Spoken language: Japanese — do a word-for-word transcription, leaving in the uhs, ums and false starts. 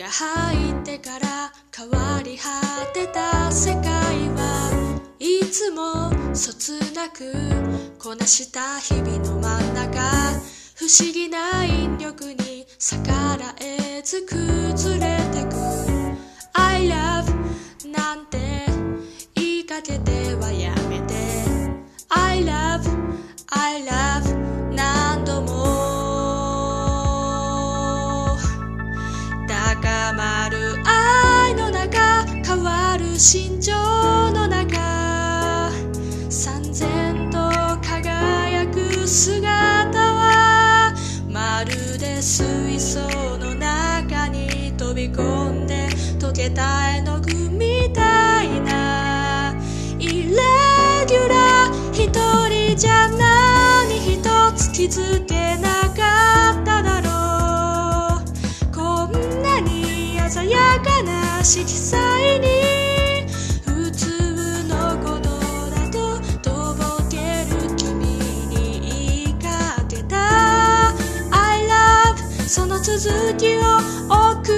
が入ってから変わり果てた世界はいつもそつなくこなした日々の真ん中、不思議な引力に逆らえず崩れてく。 I love なんて言いかけてはやめて、 I love I love 何度も高まる愛の中、変わる心情の中、三千と輝く姿はまるで水槽の中に飛び込んで溶けた絵の具みたいな。イレギュラー一人じゃ何一つ気づけなかっただろう。こんなに鮮やかな色彩に普通のことだととぼける君に言いかけた。 I love その続きを送